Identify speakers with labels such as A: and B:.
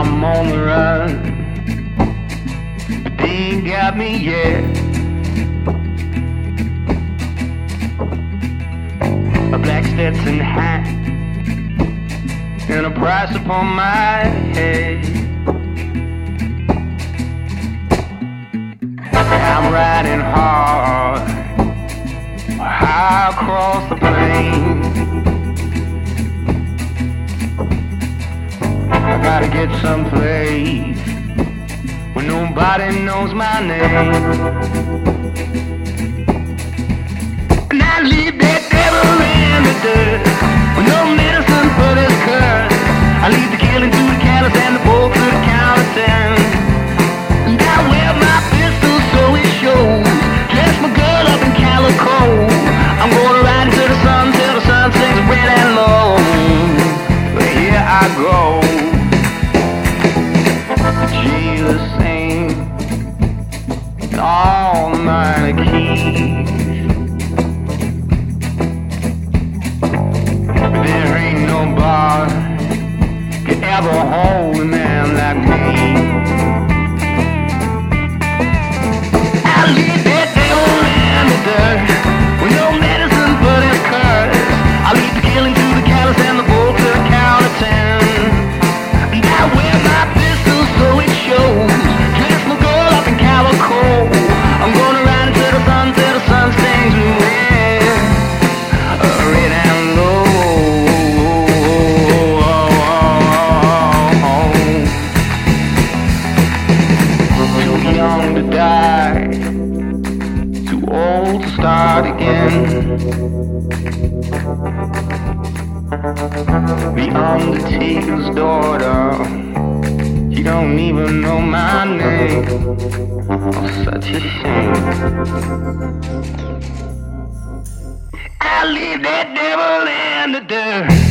A: I'm on the run, but they ain't got me yet. A black Stetson hat and a price upon my head. I'm riding hard high across the plain. I gotta get someplace where nobody knows my name. And I leave that devil in the dirt with no medicine for this curse. I leave the killing to the callous and the bolt to the count of 10. And I wear my pistol so it shows. Dress my girl up in calico. I'm gonna ride into the sun till the sun sinks red and low. But here I go. Jesus ain't all my keys. There ain't no bar could ever hold a man like me. I leave that devil in the dirt with no medicine for this curse. I leave the killing to the callous and the bolt to the count of 10. And I wear my pistol so it shows. Dress my girl up in calico. I'm gonna ride into the sun till the sun stings red, red and low. Too young to die, too old to start again. The Undertaker's daughter, she don't even know my name. Oh, such a shame. I leave that devil in the dirt.